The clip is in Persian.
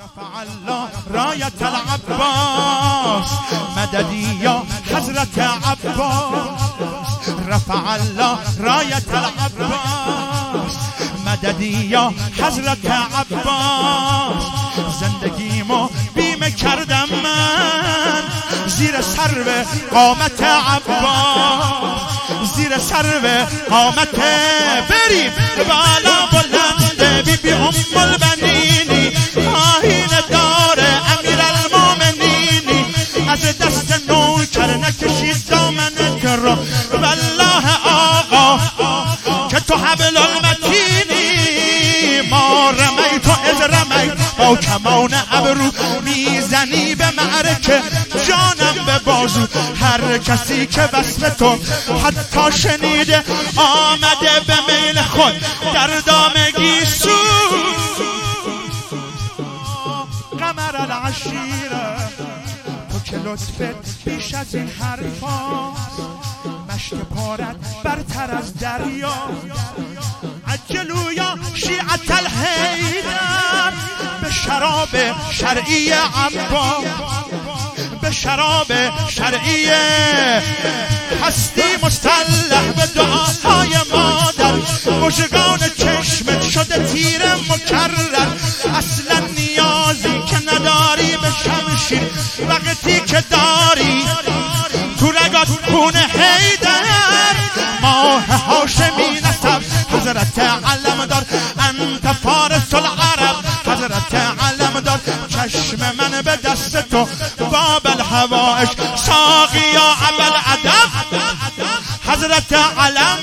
رفع الله رایت العباس مددی یا حضرت عباس رفع الله رایت العباس مددی یا حضرت عباس زندگیمو بیمه کردم من زیر سرو قامت عباس زیر سرو قامت بریم بالا بلند بی بی ام البنینی آهین دار امیر المومنینی از دست نوکر نکشید دامنت رو والله آقا که تو حبل المتینی ما رمیت و از رمیت با کمان ابرو میزنی به معرکه جانم به بازو هر کسی که وصف تو حتی شنیده آمده به میل خود در دامگی سو قمر العشیره تو که لطفت بیش از این حرفاست مشک پارت برتر از دریا عجلو یا شیعت الحیدر به شراب شرعی عباس به شراب شرعی هستی مسلح به دعاهای مادر مژگان چشمت شده تیر مکرر اصلا نیازی که نداری به شمشیر وقتی که داری تو رگات خون حیدر ماه هاشمی نسب حضرت علمدار انت فارس العرب حضرت علمدار چشم من به دست تو باب الحوائج ساقی یا ابوالادب حضرت علم